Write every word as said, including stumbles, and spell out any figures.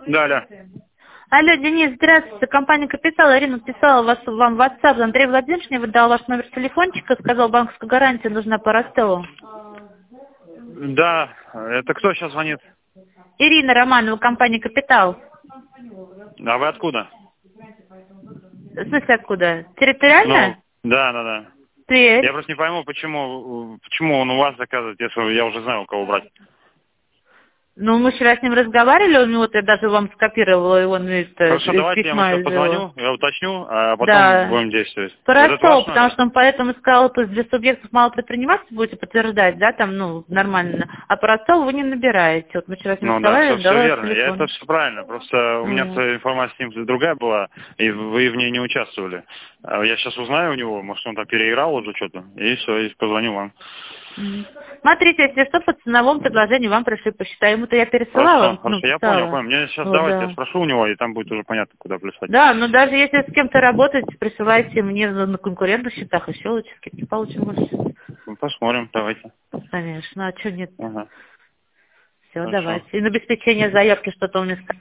Да, да. Алло, Денис, здравствуйте. Компания «Капитал». Ирина писала вас, вам в WhatsApp. Андрей Владимирович мне выдал ваш номер телефончика, сказал, банковская гарантия нужна по Ростову. Да, это кто сейчас звонит? Ирина Романова, компания «Капитал». А вы откуда? В смысле, откуда? Территориально? Ну, да, да, да. Тверь. Я просто не пойму, почему, почему он у вас заказывает, если я уже знаю, у кого брать. Ну, мы вчера с ним разговаривали, он вот я даже вам скопировала его ну, это, Хорошо, из давайте я ему письма сейчас из его. позвоню, я уточню, а потом Да. будем действовать. По Вот это Ростову, ваш потому номер? что он поэтому сказал, то есть для субъектов малопредпринимательства будете подтверждать, да, там, ну, нормально. А по Ростову вы не набираете. Вот мы вчера с ним Ну да, все, разговаривали, все дала верно. Я, телефон. это все правильно. Просто у меня Вот. информация с ним другая была, и вы в ней не участвовали. А Я сейчас узнаю у него, может, он там переиграл уже что-то, и все, и позвоню вам. Мгм. Смотрите, если что, по ценовому предложению вам пришли посчитать. Ему-то я пересылала, Хорошо, ну, хорошо, я понял, писала. понял. Мне сейчас Вот, давайте я да. спрошу у него, и там будет уже понятно, куда плясать. Да, но даже если с кем-то работаете, присылайте мне на на конкурентных счетах, еще лучше скидки получим больше. Ну, посмотрим, давайте. Конечно, а что нет? Ага, Все, хорошо. давайте. И на обеспечение заявки что-то у меня